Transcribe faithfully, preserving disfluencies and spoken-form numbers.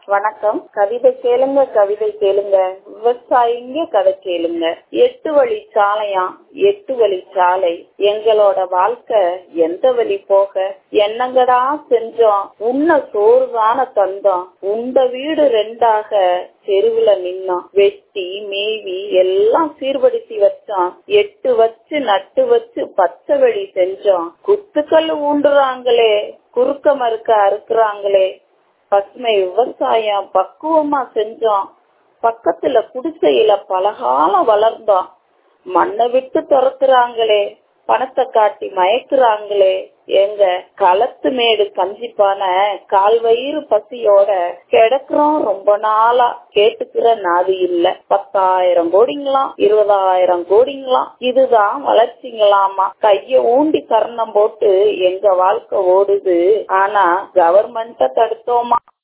வணக்கம். கவிதை கேளுங்க கவிதை கேளுங்க விவசாயிங்க கதை கேளுங்க. எட்டு வழி சாலையா எட்டு வழி சாலை, எங்களோட வாழ்க்கை எந்த வழி போக, என்னங்கடா செஞ்சோம், உன்ன சோறுதான தந்தோம், உண்ட வீடு ரெண்டாக தெருவுல நின்னோம், வெட்டி மேவி எல்லாம் சீர்படுத்தி வச்சோம், எட்டு வச்சு நட்டு வச்சு பச்சை வழி செஞ்சோம், குத்துக்கல் ஊண்டுறாங்களே குறுக்க மறுக்க அறுக்குறாங்களே, பசுமை விவசாயம் பக்குவமா செஞ்சோம், பக்கத்துல குடிசையில பலகாலம் வளர்ந்தோம், மண்ணை விட்டு துரத்துறாங்களே பணத்தை காட்டி மயக்குறாங்களே, எங்க களத்து மேடு கஞ்சிப்பான கால் வயிறு பசியோட கிடக்குறோம் ரொம்ப நாளா, கேட்டுக்கிற நாதி இல்ல, பத்தாயிரம் கோடிங்களாம் இருபதாயிரம் கோடிங்களாம், இதுதான் வளர்ச்சிங்களாமா, கைய ஊண்டி கர்ணம் போட்டு எங்க வாழ்க்கை ஓடுது, ஆனா கவர்மெண்ட தடுத்தோமா.